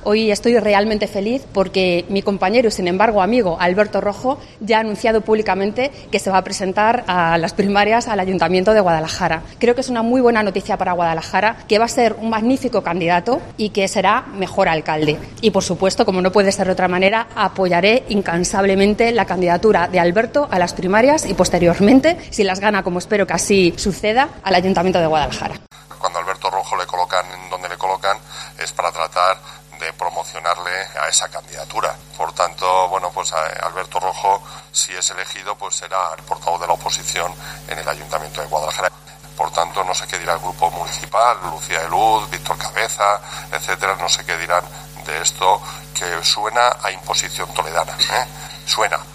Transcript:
Hoy estoy realmente feliz porque mi compañero y, sin embargo, amigo Alberto Rojo ya ha anunciado públicamente que se va a presentar a las primarias al Ayuntamiento de Guadalajara. Creo que es una muy buena noticia para Guadalajara, que va a ser un magnífico candidato y que será mejor alcalde. Y, por supuesto, como no puede ser de otra manera, apoyaré incansablemente la candidatura de Alberto a las primarias y, posteriormente, si las gana, como espero que así suceda, al Ayuntamiento de Guadalajara. Cuando Alberto Rojo le colocan donde le colocan es para tratar de promocionarle a esa candidatura. Por tanto, bueno, pues Alberto Rojo, si es elegido, pues será el portavoz de la oposición en el Ayuntamiento de Guadalajara. Por tanto, no sé qué dirá el grupo municipal, Lucía de Luz, Víctor Cabeza, etcétera, no sé qué dirán de esto que suena a imposición toledana, Suena.